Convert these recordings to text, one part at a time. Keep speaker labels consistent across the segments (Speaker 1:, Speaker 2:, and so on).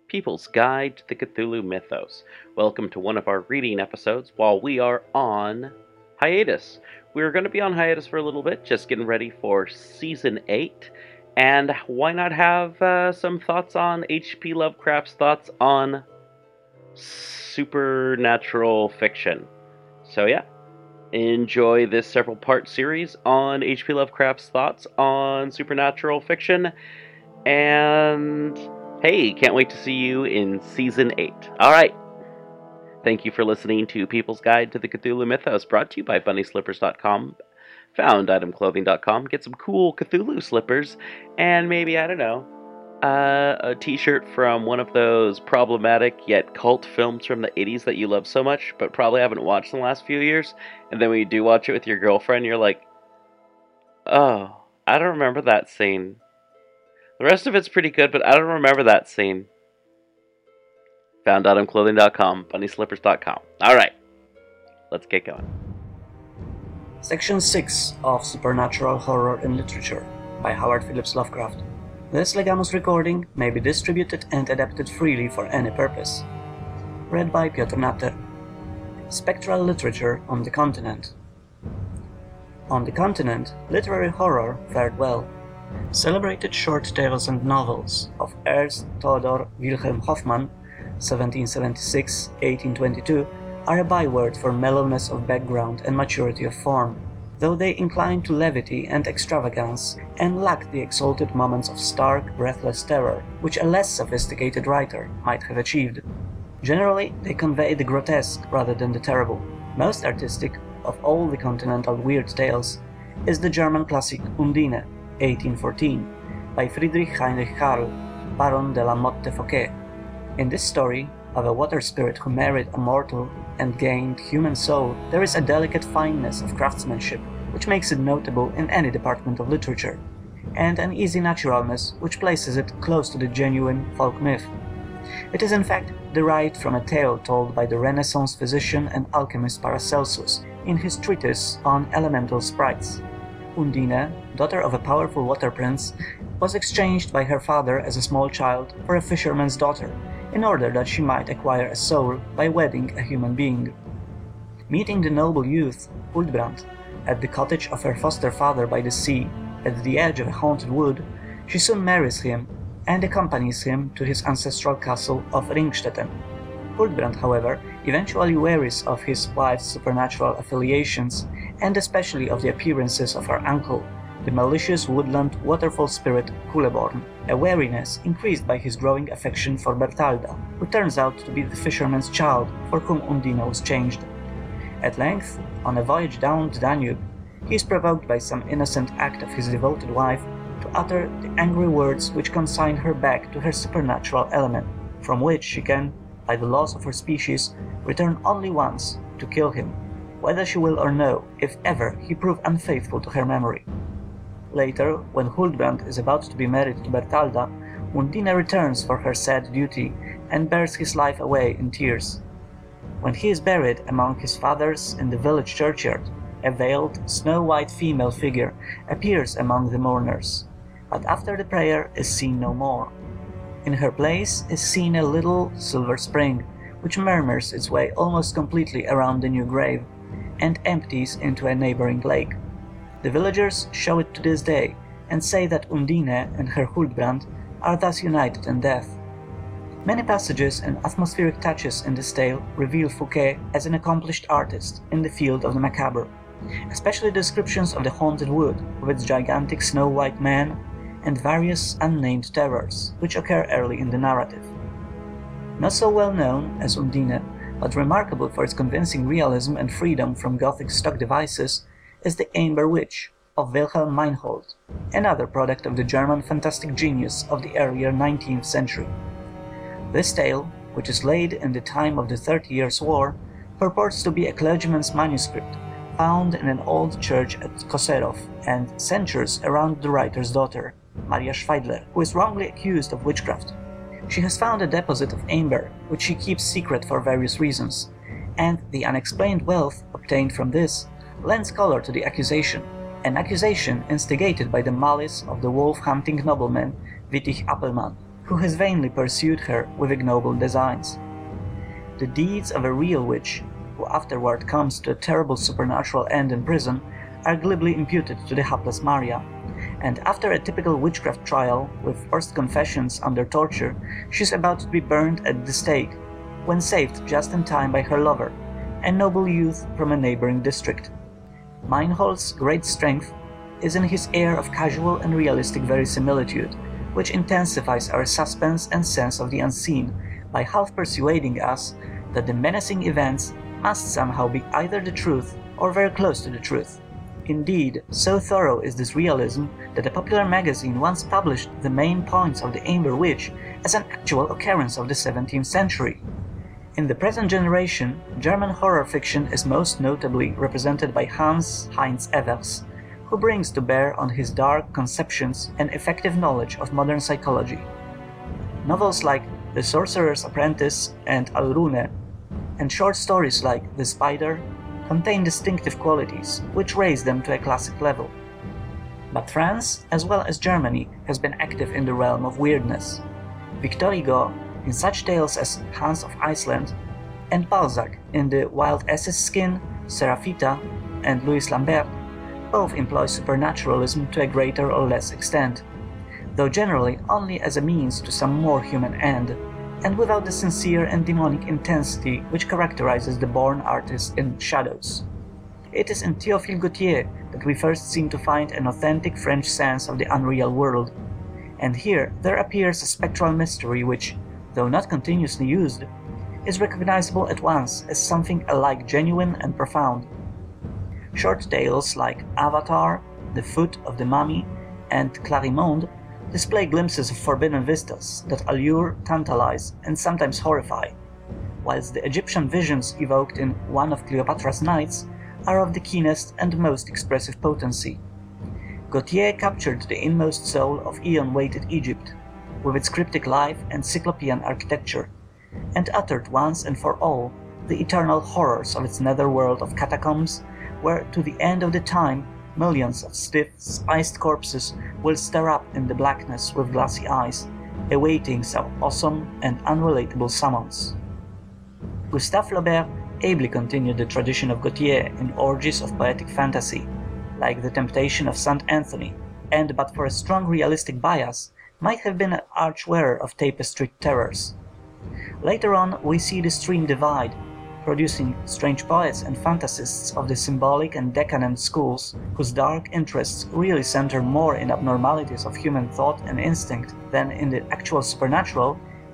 Speaker 1: People's Guide to the Cthulhu Mythos. Welcome to one of our reading episodes while we are on hiatus. We're going to be on hiatus for a little bit, just getting ready for Season 8. And why not have some thoughts on H.P. Lovecraft's thoughts on supernatural fiction? So yeah, enjoy this several-part series on H.P. Lovecraft's thoughts on supernatural fiction. And hey, can't wait to see you in Season 8. Alright. Thank you for listening to People's Guide to the Cthulhu Mythos, brought to you by BunnySlippers.com, FoundItemClothing.com. Get some cool Cthulhu slippers, and maybe, I don't know, a t-shirt from one of those problematic yet cult films from the 80s that you love so much, but probably haven't watched in the last few years. And then when you do watch it with your girlfriend, you're like, oh, I don't remember that scene. The rest of it's pretty good, but I don't remember that scene. FoundItemClothing.com, BunnySlippers.com. Alright, let's get going.
Speaker 2: Section 6 of Supernatural Horror in Literature by Howard Phillips Lovecraft. This Legamus recording may be distributed and adapted freely for any purpose. Read by Piotr Natter. Spectral Literature on the Continent. On the continent, literary horror fared well. Celebrated short tales and novels of Ernst Theodor Wilhelm Hoffmann (1776–1822) are a byword for mellowness of background and maturity of form, though they incline to levity and extravagance and lack the exalted moments of stark, breathless terror which a less sophisticated writer might have achieved. Generally, they convey the grotesque rather than the terrible. Most artistic of all the continental weird tales is the German classic Undine, 1814, by Friedrich Heinrich Karl, Baron de la Motte Fouquet. In this story of a water spirit who married a mortal and gained human soul, there is a delicate fineness of craftsmanship which makes it notable in any department of literature, and an easy naturalness which places it close to the genuine folk myth. It is in fact derived from a tale told by the Renaissance physician and alchemist Paracelsus in his treatise on elemental sprites. Undine, daughter of a powerful water prince, was exchanged by her father as a small child for a fisherman's daughter, in order that she might acquire a soul by wedding a human being. Meeting the noble youth, Huldbrand, at the cottage of her foster father by the sea, at the edge of a haunted wood, she soon marries him and accompanies him to his ancestral castle of Ringstetten. Huldbrand, however, eventually wearies of his wife's supernatural affiliations, and especially of the appearances of her uncle, the malicious woodland waterfall spirit Kuleborn, a wariness increased by his growing affection for Bertalda, who turns out to be the fisherman's child for whom Undine was changed. At length, on a voyage down the Danube, he is provoked by some innocent act of his devoted wife to utter the angry words which consign her back to her supernatural element, from which she can, by the laws of her species, return only once, to kill him, whether she will or no, if ever he prove unfaithful to her memory. Later, when Huldbrand is about to be married to Bertalda, Undine returns for her sad duty and bears his life away in tears. When he is buried among his fathers in the village churchyard, a veiled, snow-white female figure appears among the mourners, but after the prayer is seen no more. In her place is seen a little silver spring, which murmurs its way almost completely around the new grave, and empties into a neighboring lake. The villagers show it to this day, and say that Undine and her Huldbrand are thus united in death. Many passages and atmospheric touches in this tale reveal Fouquet as an accomplished artist in the field of the macabre, especially descriptions of the haunted wood with its gigantic snow-white man and various unnamed terrors which occur early in the narrative. Not so well known as Undine, but remarkable for its convincing realism and freedom from Gothic stock devices, is the Amber Witch of Wilhelm Meinhold, another product of the German fantastic genius of the earlier 19th century. This tale, which is laid in the time of the 30 Years' War, purports to be a clergyman's manuscript found in an old church at Koserov and centers around the writer's daughter, Maria Schweidler, who is wrongly accused of witchcraft. She has found a deposit of amber, which she keeps secret for various reasons, and the unexplained wealth obtained from this lends color to the accusation, an accusation instigated by the malice of the wolf-hunting nobleman Wittich Appelmann, who has vainly pursued her with ignoble designs. The deeds of a real witch, who afterward comes to a terrible supernatural end in prison, are glibly imputed to the hapless Maria, and after a typical witchcraft trial, with forced confessions under torture, she is about to be burned at the stake, when saved just in time by her lover, a noble youth from a neighboring district. Meinhold's great strength is in his air of casual and realistic verisimilitude, which intensifies our suspense and sense of the unseen by half persuading us that the menacing events must somehow be either the truth or very close to the truth. Indeed, so thorough is this realism that a popular magazine once published the main points of the Amber Witch as an actual occurrence of the 17th century. In the present generation, German horror fiction is most notably represented by Hans Heinz Evers, who brings to bear on his dark conceptions an effective knowledge of modern psychology. Novels like The Sorcerer's Apprentice and Alrune, and short stories like The Spider, contain distinctive qualities which raise them to a classic level. But France, as well as Germany, has been active in the realm of weirdness. Victor Hugo, in such tales as Hans of Iceland, and Balzac in The Wild Ass's Skin, Seraphita, and Louis Lambert, both employ supernaturalism to a greater or less extent, though generally only as a means to some more human end, and without the sincere and demonic intensity which characterizes the born artist in Shadows. It is in Théophile Gautier that we first seem to find an authentic French sense of the unreal world, and here there appears a spectral mystery which, though not continuously used, is recognizable at once as something alike genuine and profound. Short tales like Avatar, The Foot of the Mummy, and Clarimonde display glimpses of forbidden vistas that allure, tantalize, and sometimes horrify, whilst the Egyptian visions evoked in One of Cleopatra's Nights are of the keenest and most expressive potency. Gautier captured the inmost soul of aeon-weighted Egypt, with its cryptic life and cyclopean architecture, and uttered once and for all the eternal horrors of its netherworld of catacombs, where to the end of the time millions of stiff, spiced corpses will stare up in the blackness with glassy eyes, awaiting some awesome and unrelatable summons. Gustave Flaubert ably continued the tradition of Gautier in orgies of poetic fantasy, like The Temptation of St. Anthony, and but for a strong realistic bias, might have been an arch-wearer of tapestried terrors. Later on we see the stream divide, producing strange poets and fantasists of the symbolic and decadent schools, whose dark interests really center more in abnormalities of human thought and instinct than in the actual supernatural,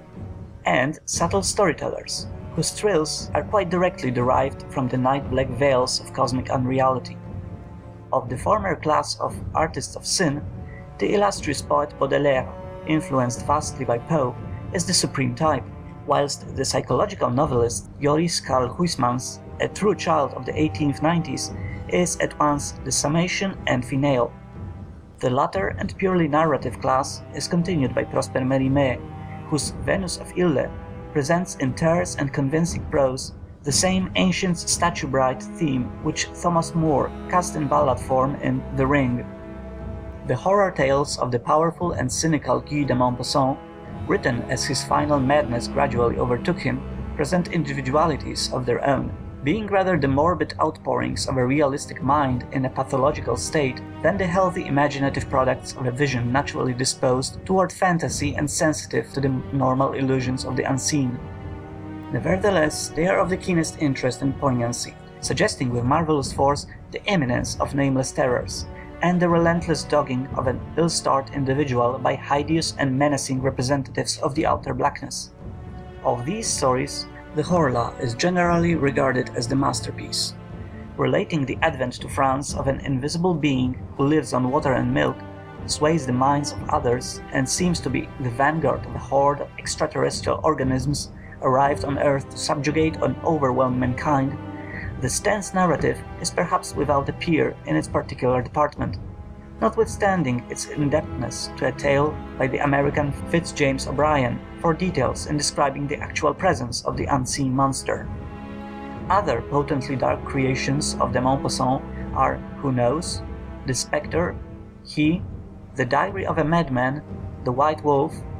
Speaker 2: and subtle storytellers, whose thrills are quite directly derived from the night-black veils of cosmic unreality. Of the former class of artists of sin, the illustrious poet Baudelaire, influenced vastly by Poe, is the supreme type, whilst the psychological novelist Joris Karl Huysmans, a true child of the 1890s, is at once the summation and finale. The latter and purely narrative class is continued by Prosper Mérimée, whose Venus of Ille presents in terse and convincing prose the same ancient statue-bright theme which Thomas More cast in ballad form in The Ring. The horror tales of the powerful and cynical Guy de Maupassant, written as his final madness gradually overtook him, present individualities of their own, being rather the morbid outpourings of a realistic mind in a pathological state than the healthy imaginative products of a vision naturally disposed toward fantasy and sensitive to the normal illusions of the unseen. Nevertheless, they are of the keenest interest and poignancy, suggesting with marvelous force the imminence of nameless terrors, and the relentless dogging of an ill-starred individual by hideous and menacing representatives of the outer blackness. Of these stories, the Horla is generally regarded as the masterpiece. Relating the advent to France of an invisible being who lives on water and milk, sways the minds of others, and seems to be the vanguard of a horde of extraterrestrial organisms arrived on Earth to subjugate and overwhelm mankind, the Sten's narrative is perhaps without a peer in its particular department, notwithstanding its indebtedness to a tale by the American Fitzjames O'Brien for details in describing the actual presence of the unseen monster. Other potently dark creations of de Maupassant are Who Knows, The Spectre, He, The Diary of a Madman, The White Wolf,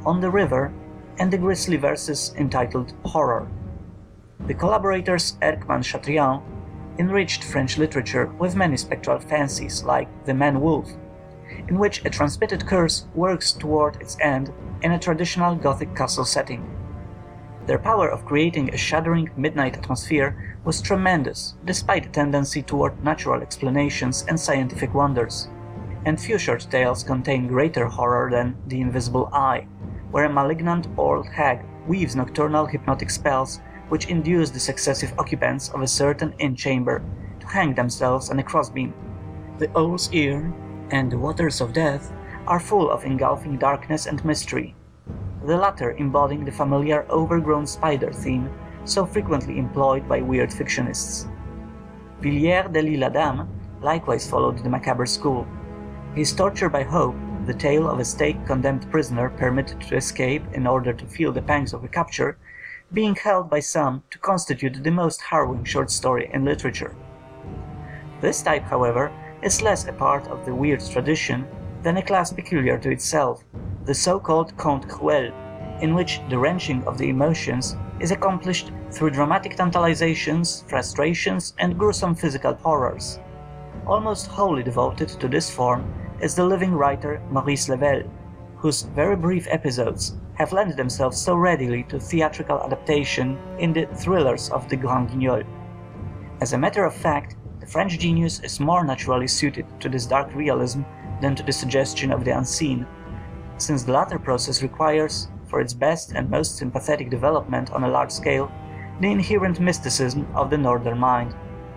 Speaker 2: On the River, and the grisly verses entitled Horror. The collaborators Erckmann-Chatrian enriched French literature with many spectral fancies like The Man-Wolf, in which a transmitted curse works toward its end in a traditional Gothic castle setting. Their power of creating a shuddering midnight atmosphere was tremendous, despite a tendency toward natural explanations and scientific wonders, and few short tales contain greater horror than The Invisible Eye, where a malignant old hag weaves nocturnal hypnotic spells which induce the successive occupants of a certain inn chamber to hang themselves on a crossbeam. The Owl's Ear and The Waters of Death are full of engulfing darkness and mystery, the latter embodying the familiar overgrown spider theme so frequently employed by weird fictionists. Villiers de l'Isle Adam likewise followed the macabre school. His Torture by Hope, the tale of a stake-condemned prisoner permitted to escape in order to feel the pangs of recapture, being held by some to constitute the most harrowing short story in literature. This type, however, is less a part of the weird tradition than a class peculiar to itself, the so-called conte cruel, in which the wrenching of the emotions is accomplished through dramatic tantalizations, frustrations, and gruesome physical horrors. Almost wholly devoted to this form is the living writer Maurice Level, whose very brief episodes have lent themselves so readily to theatrical adaptation in the thrillers of the Grand Guignol. As a matter of fact, the French genius is more naturally suited to this dark realism than to the suggestion of the unseen, since the latter process requires, for its best and most sympathetic development on a large scale, the inherent mysticism of the northern mind.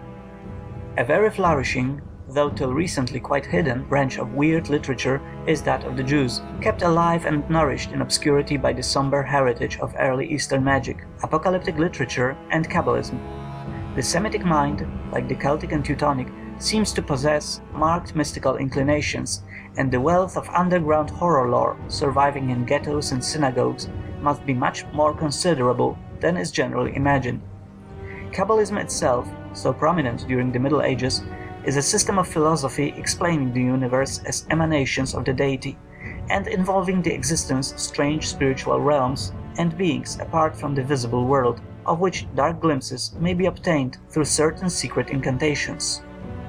Speaker 2: A very flourishing, though till recently quite hidden, branch of weird literature is that of the Jews, kept alive and nourished in obscurity by the somber heritage of early Eastern magic, apocalyptic literature, and Kabbalism. The Semitic mind, like the Celtic and Teutonic, seems to possess marked mystical inclinations, and the wealth of underground horror lore surviving in ghettos and synagogues must be much more considerable than is generally imagined. Kabbalism itself, so prominent during the Middle Ages, is a system of philosophy explaining the universe as emanations of the deity, and involving the existence of strange spiritual realms and beings apart from the visible world, of which dark glimpses may be obtained through certain secret incantations.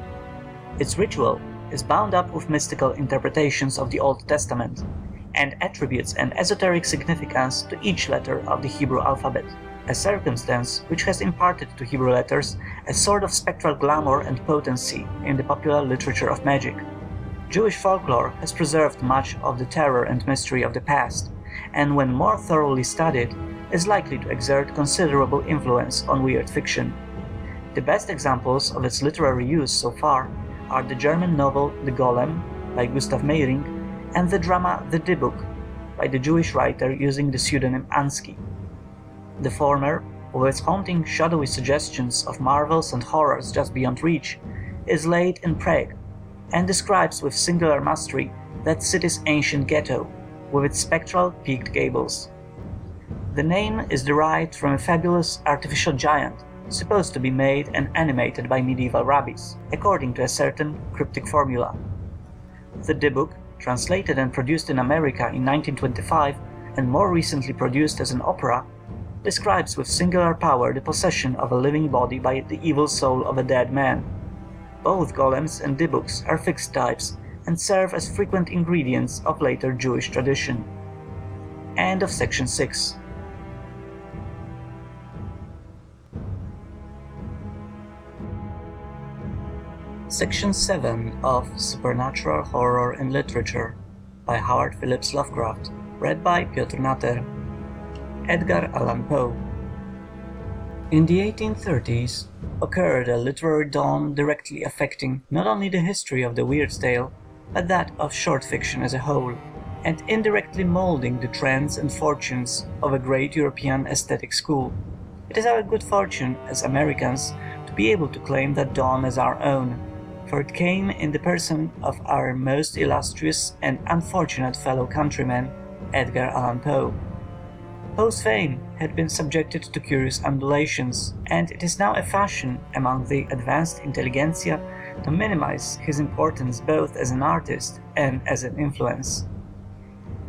Speaker 2: Its ritual is bound up with mystical interpretations of the Old Testament, and attributes an esoteric significance to each letter of the Hebrew alphabet, a circumstance which has imparted to Hebrew letters a sort of spectral glamour and potency in the popular literature of magic. Jewish folklore has preserved much of the terror and mystery of the past, and when more thoroughly studied, is likely to exert considerable influence on weird fiction. The best examples of its literary use so far are the German novel The Golem by Gustav Meyring and the drama The Dybbuk by the Jewish writer using the pseudonym Ansky. The former, with its haunting shadowy suggestions of marvels and horrors just beyond reach, is laid in Prague, and describes with singular mastery that city's ancient ghetto, with its spectral peaked gables. The name is derived from a fabulous artificial giant, supposed to be made and animated by medieval rabbis, according to a certain cryptic formula. The Dybbuk, translated and produced in America in 1925, and more recently produced as an opera, describes with singular power the possession of a living body by the evil soul of a dead man. Both golems and dybbuks are fixed types and serve as frequent ingredients of later Jewish tradition. End of section 6. Section 7 of Supernatural Horror in Literature by Howard Phillips Lovecraft, read by Piotr Natter. Edgar Allan Poe. In the 1830s occurred a literary dawn directly affecting not only the history of the weird tale, but that of short fiction as a whole, and indirectly molding the trends and fortunes of a great European aesthetic school. It is our good fortune as Americans to be able to claim that dawn as our own, for it came in the person of our most illustrious and unfortunate fellow countryman, Edgar Allan Poe. Poe's fame had been subjected to curious undulations, and it is now a fashion among the advanced intelligentsia to minimize his importance both as an artist and as an influence.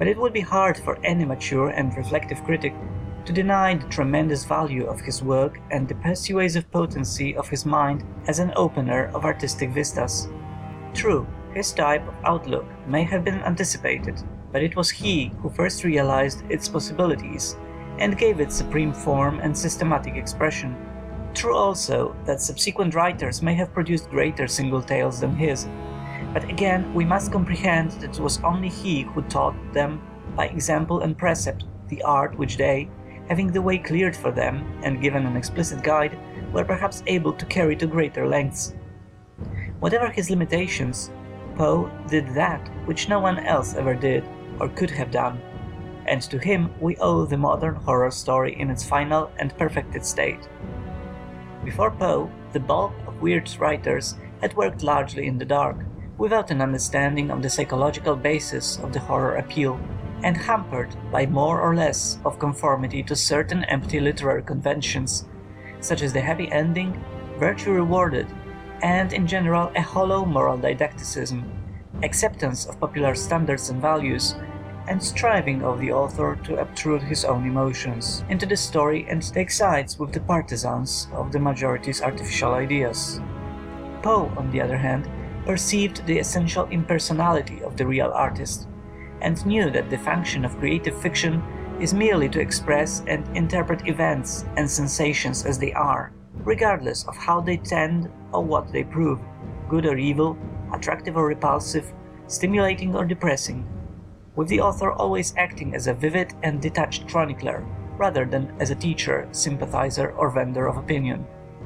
Speaker 2: But it would be hard for any mature and reflective critic to deny the tremendous value of his work and the persuasive potency of his mind as an opener of artistic vistas. True, his type of outlook may have been anticipated, but it was he who first realized its possibilities and gave it supreme form and systematic expression. True also that subsequent writers may have produced greater single tales than his, but again we must comprehend that it was only he who taught them by example and precept the art which they, having the way cleared for them and given an explicit guide, were perhaps able to carry to greater lengths. Whatever his limitations, Poe did that which no one else ever did or could have done, and to him we owe the modern horror story in its final and perfected state. Before Poe, the bulk of Weird's writers had worked largely in the dark, without an understanding of the psychological basis of the horror appeal, and hampered by more or less of conformity to certain empty literary conventions, such as the happy ending, virtue rewarded, and in general a hollow moral didacticism, acceptance of popular standards and values, and striving of the author to obtrude his own emotions into the story and take sides with the partisans of the majority's artificial ideas. Poe, on the other hand, perceived the essential impersonality of the real artist, and knew that the function of creative fiction is merely to express and interpret events and sensations as they are, regardless of how they tend or what they prove, good or evil, attractive or repulsive, stimulating or depressing, with the author always acting as a vivid and detached chronicler, rather than as a teacher, sympathizer, or vendor of opinion.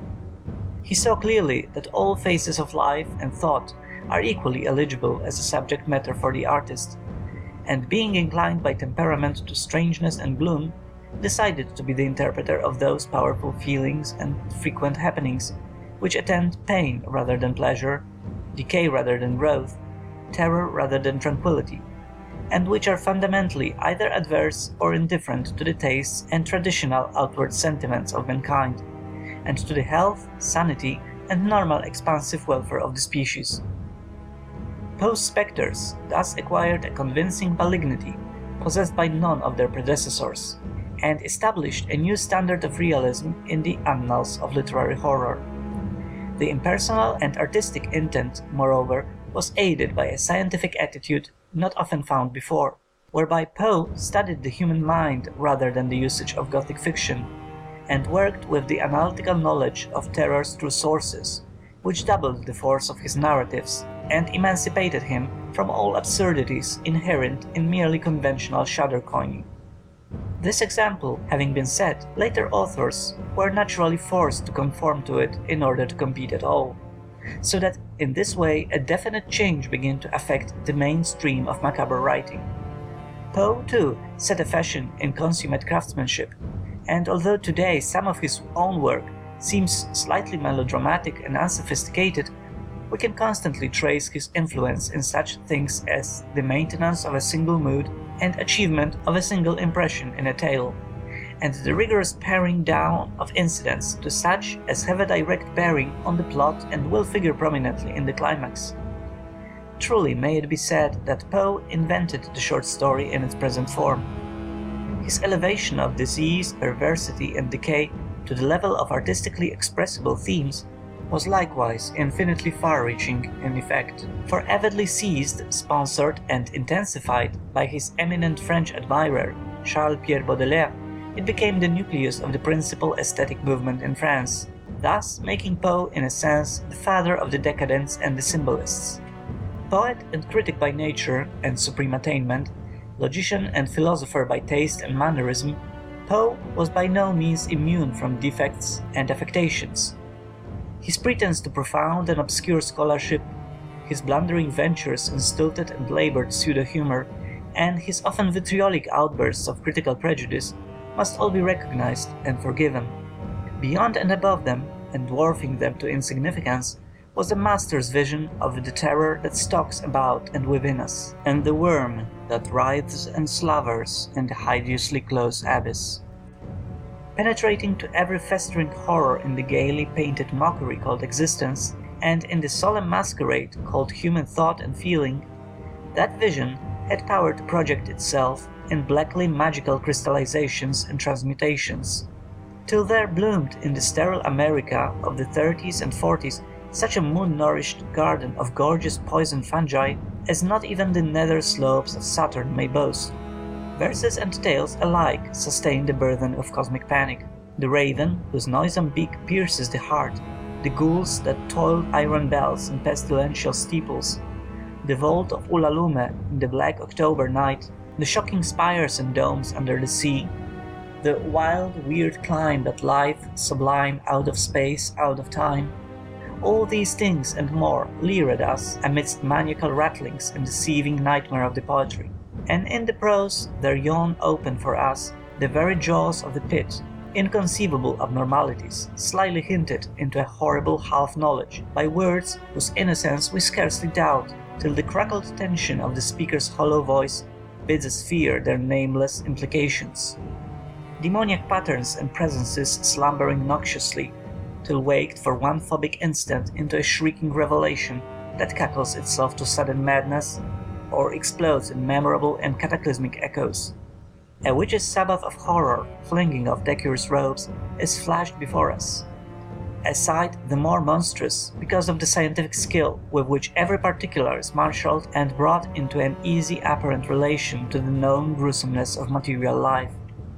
Speaker 2: He saw clearly that all phases of life and thought are equally eligible as a subject matter for the artist, and being inclined by temperament to strangeness and gloom, decided to be the interpreter of those powerful feelings and frequent happenings which attend pain rather than pleasure, decay rather than growth, terror rather than tranquility, and which are fundamentally either adverse or indifferent to the tastes and traditional outward sentiments of mankind, and to the health, sanity, and normal expansive welfare of the species. Poe's spectres thus acquired a convincing malignity possessed by none of their predecessors, and established a new standard of realism in the annals of literary horror. The impersonal and artistic intent, moreover, was aided by a scientific attitude not often found before, whereby Poe studied the human mind rather than the usage of Gothic fiction, and worked with the analytical knowledge of terror's true sources, which doubled the force of his narratives and emancipated him from all absurdities inherent in merely conventional shudder coining. This example having been set, later authors were naturally forced to conform to it in order to compete at all, so that in this way a definite change began to affect the mainstream of macabre writing. Poe, too, set a fashion in consummate craftsmanship, and although today some of his own work seems slightly melodramatic and unsophisticated, we can constantly trace his influence in such things as the maintenance of a single mood and achievement of a single impression in a tale, and the rigorous paring down of incidents to such as have a direct bearing on the plot and will figure prominently in the climax. Truly may it be said that Poe invented the short story in its present form. His elevation of disease, perversity, and decay to the level of artistically expressible themes was likewise infinitely far-reaching in effect, for avidly seized, sponsored, and intensified by his eminent French admirer, Charles-Pierre Baudelaire, it became the nucleus of the principal aesthetic movement in France, thus making Poe, in a sense, the father of the decadents and the symbolists. Poet and critic by nature and supreme attainment, logician and philosopher by taste and mannerism, Poe was by no means immune from defects and affectations. His pretense to profound and obscure scholarship, his blundering ventures in stilted and labored pseudo-humor, and his often vitriolic outbursts of critical prejudice must all be recognized and forgiven. Beyond and above them, and dwarfing them to insignificance, was the master's vision of the terror that stalks about and within us, and the worm that writhes and slavers in the hideously close abyss. Penetrating to every festering horror in the gaily painted mockery called existence, and in the solemn masquerade called human thought and feeling, that vision had power to project itself in blackly magical crystallizations and transmutations, till there bloomed in the sterile America of the 30s and 40s such a moon-nourished garden of gorgeous poison fungi as not even the nether slopes of Saturn may boast. Verses and tales alike sustain the burden of cosmic panic. The raven, whose noisome beak pierces the heart, the ghouls that toil iron bells in pestilential steeples, the vault of Ulalume in the black October night, the shocking spires and domes under the sea, the wild, weird climb that life sublime out of space, out of time, all these things and more leer at us amidst maniacal rattlings and deceiving nightmare of the poetry. And in the prose there yawn open for us the very jaws of the pit, inconceivable abnormalities, slyly hinted into a horrible half-knowledge by words whose innocence we scarcely doubt, till the crackled tension of the speaker's hollow voice bids us fear their nameless implications. Demoniac patterns and presences slumbering noxiously, till waked for one phobic instant into a shrieking revelation that cackles itself to sudden madness, or explodes in memorable and cataclysmic echoes. A witch's Sabbath of horror, flinging off decorous robes, is flashed before us. A sight the more monstrous because of the scientific skill with which every particular is marshalled and brought into an easy apparent relation to the known gruesomeness of material life.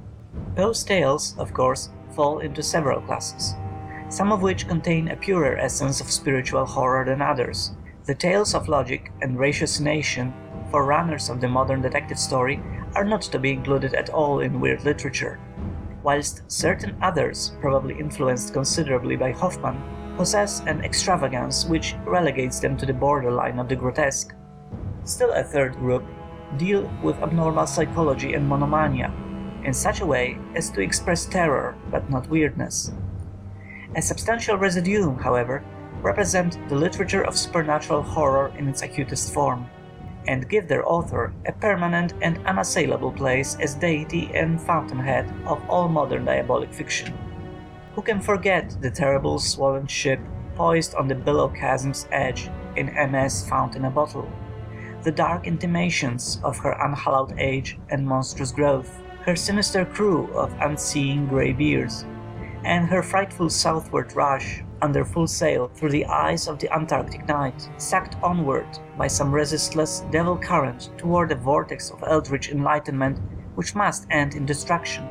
Speaker 2: Poe's tales, of course, fall into several classes, some of which contain a purer essence of spiritual horror than others. The tales of logic and ratiocination, forerunners of the modern detective story, are not to be included at all in weird literature, whilst certain others, probably influenced considerably by Hoffmann, possess an extravagance which relegates them to the borderline of the grotesque. Still a third group deal with abnormal psychology and monomania, in such a way as to express terror but not weirdness. A substantial residuum, however, represent the literature of supernatural horror in its acutest form, and give their author a permanent and unassailable place as deity and fountainhead of all modern diabolic fiction. Who can forget the terrible swollen ship poised on the billow chasm's edge in MS Found in a Bottle, the dark intimations of her unhallowed age and monstrous growth, her sinister crew of unseeing grey-beards, and her frightful southward rush under full sail through the ice of the Antarctic night, sucked onward by some resistless devil current toward a vortex of eldritch enlightenment which must end in destruction.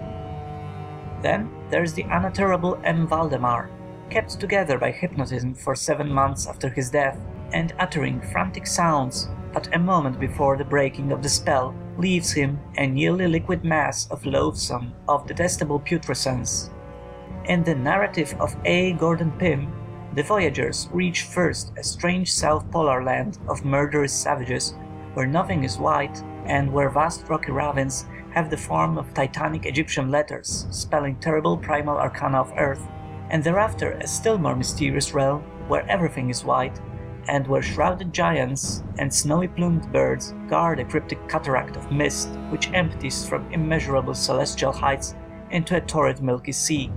Speaker 2: Then there's the unutterable M. Valdemar, kept together by hypnotism for 7 months after his death, and uttering frantic sounds but a moment before the breaking of the spell leaves him a nearly liquid mass of loathsome, of detestable putrescence. In the narrative of A. Gordon Pym, the voyagers reach first a strange south polar land of murderous savages, where nothing is white, and where vast rocky ravines have the form of titanic Egyptian letters, spelling terrible primal arcana of Earth, and thereafter a still more mysterious realm where everything is white, and where shrouded giants and snowy-plumed birds guard a cryptic cataract of mist which empties from immeasurable celestial heights into a torrid milky sea.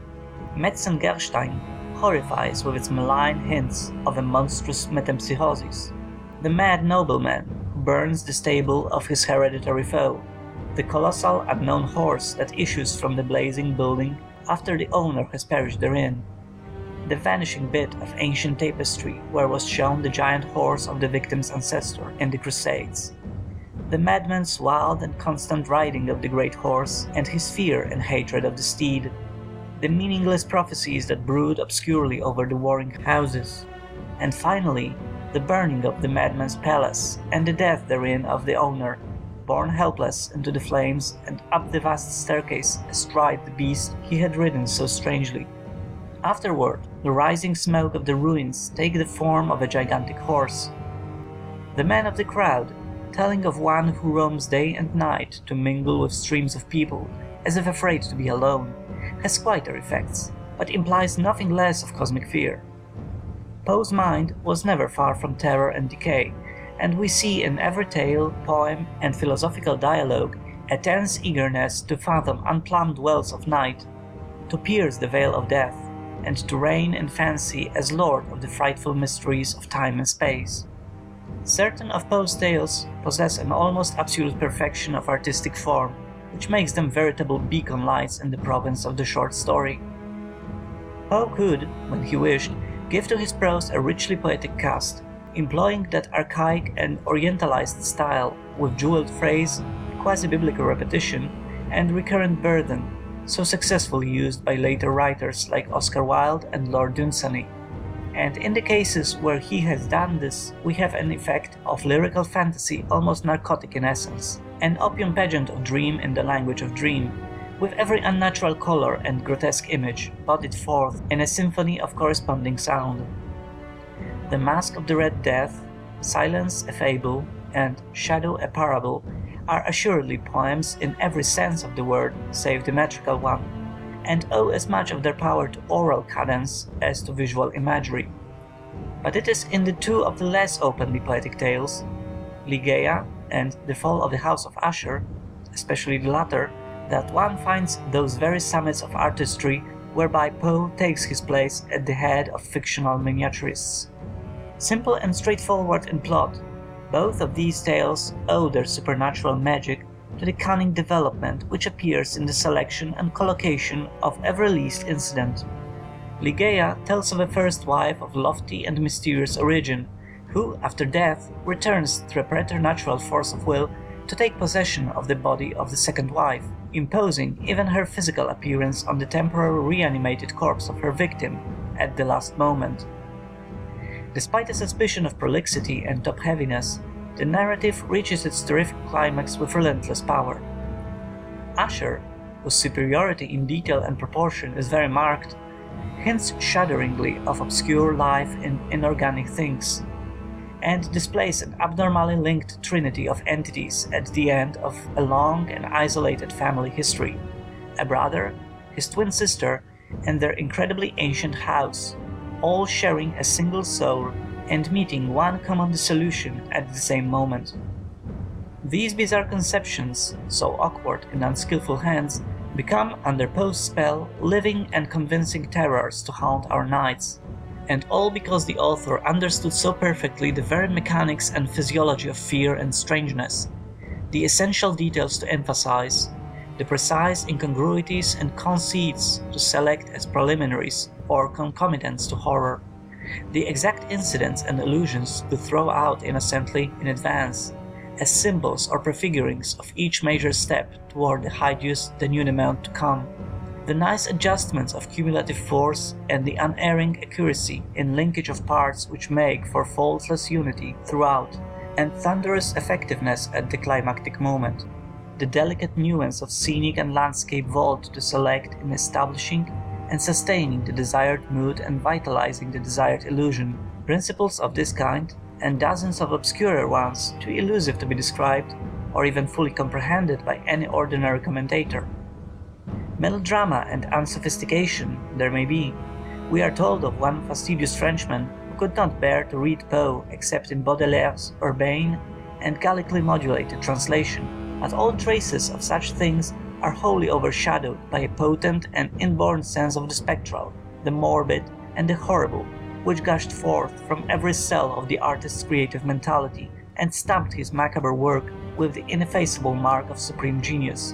Speaker 2: Metzengerstein horrifies with its malign hints of a monstrous metempsychosis. The mad nobleman who burns the stable of his hereditary foe, the colossal unknown horse that issues from the blazing building after the owner has perished therein, the vanishing bit of ancient tapestry where was shown the giant horse of the victim's ancestor in the Crusades, the madman's wild and constant riding of the great horse and his fear and hatred of the steed, the meaningless prophecies that brood obscurely over the warring houses, and finally the burning of the madman's palace and the death therein of the owner, borne helpless into the flames and up the vast staircase astride the beast he had ridden so strangely. Afterward, the rising smoke of the ruins take the form of a gigantic horse. The man of the crowd, telling of one who roams day and night to mingle with streams of people, as if afraid to be alone, has quieter effects, but implies nothing less of cosmic fear. Poe's mind was never far from terror and decay, and we see in every tale, poem, and philosophical dialogue a tense eagerness to fathom unplumbed wells of night, to pierce the veil of death, and to reign in fancy as lord of the frightful mysteries of time and space. Certain of Poe's tales possess an almost absolute perfection of artistic form, which makes them veritable beacon lights in the province of the short story. Poe could, when he wished, give to his prose a richly poetic cast, employing that archaic and orientalized style with jeweled phrase, quasi-biblical repetition, and recurrent burden, so successfully used by later writers like Oscar Wilde and Lord Dunsany. And in the cases where he has done this, we have an effect of lyrical fantasy almost narcotic in essence, an opium pageant of dream in the language of dream, with every unnatural color and grotesque image bodied forth in a symphony of corresponding sound. The Masque of the Red Death, Silence a Fable, and Shadow a Parable are assuredly poems in every sense of the word save the metrical one, and owe as much of their power to oral cadence as to visual imagery. But it is in the two of the less openly poetic tales, Ligeia and The Fall of the House of Usher, especially the latter, that one finds those very summits of artistry whereby Poe takes his place at the head of fictional miniaturists. Simple and straightforward in plot, both of these tales owe their supernatural magic to the cunning development which appears in the selection and collocation of every least incident. Ligeia tells of a first wife of lofty and mysterious origin, who, after death, returns through a preternatural force of will to take possession of the body of the second wife, imposing even her physical appearance on the temporary reanimated corpse of her victim at the last moment. Despite a suspicion of prolixity and top-heaviness, the narrative reaches its terrific climax with relentless power. Usher, whose superiority in detail and proportion is very marked, hints shudderingly of obscure life in inorganic things, and displays an abnormally linked trinity of entities at the end of a long and isolated family history: a brother, his twin sister, and their incredibly ancient house, all sharing a single soul and meeting one common dissolution at the same moment. These bizarre conceptions, so awkward in unskillful hands, become, under Poe's spell, living and convincing terrors to haunt our nights, and all because the author understood so perfectly the very mechanics and physiology of fear and strangeness, the essential details to emphasize, the precise incongruities and conceits to select as preliminaries or concomitants to horror, the exact incidents and allusions to throw out innocently in advance, as symbols or prefigurings of each major step toward the hideous denouement to come, the nice adjustments of cumulative force and the unerring accuracy in linkage of parts which make for faultless unity throughout, and thunderous effectiveness at the climactic moment, the delicate nuance of scenic and landscape vault to select in establishing and sustaining the desired mood and vitalizing the desired illusion, principles of this kind, and dozens of obscurer ones too elusive to be described or even fully comprehended by any ordinary commentator. Melodrama and unsophistication there may be. We are told of one fastidious Frenchman who could not bear to read Poe except in Baudelaire's urbane and gallically modulated translation, but all traces of such things are wholly overshadowed by a potent and inborn sense of the spectral, the morbid, and the horrible, which gushed forth from every cell of the artist's creative mentality and stamped his macabre work with the ineffaceable mark of supreme genius.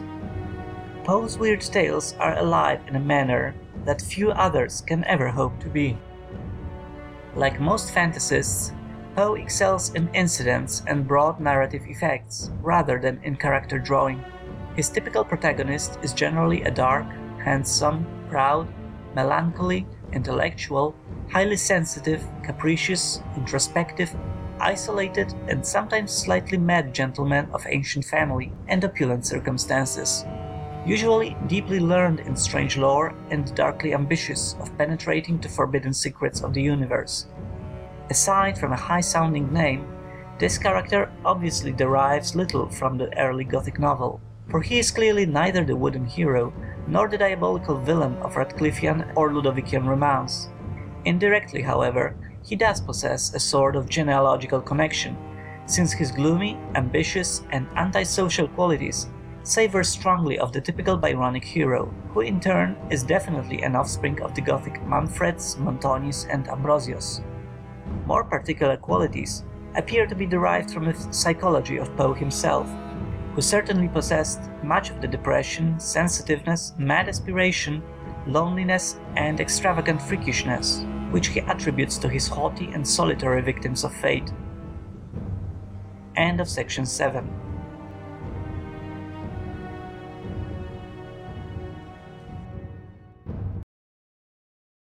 Speaker 2: Poe's weird tales are alive in a manner that few others can ever hope to be. Like most fantasists, Poe excels in incidents and broad narrative effects, rather than in character drawing. His typical protagonist is generally a dark, handsome, proud, melancholy, intellectual, highly sensitive, capricious, introspective, isolated, and sometimes slightly mad gentleman of ancient family and opulent circumstances, usually deeply learned in strange lore and darkly ambitious of penetrating the forbidden secrets of the universe. Aside from a high-sounding name, this character obviously derives little from the early Gothic novel, for he is clearly neither the wooden hero nor the diabolical villain of Radcliffean or Ludovician romance. Indirectly, however, he does possess a sort of genealogical connection, since his gloomy, ambitious, and antisocial qualities savor strongly of the typical Byronic hero, who in turn is definitely an offspring of the Gothic Manfreds, Montonis, and Ambrosios. More particular qualities, appear to be derived from the psychology of Poe himself, who certainly possessed much of the depression, sensitiveness, mad aspiration, loneliness, and extravagant freakishness which he attributes to his haughty and solitary victims of fate. End of section 7.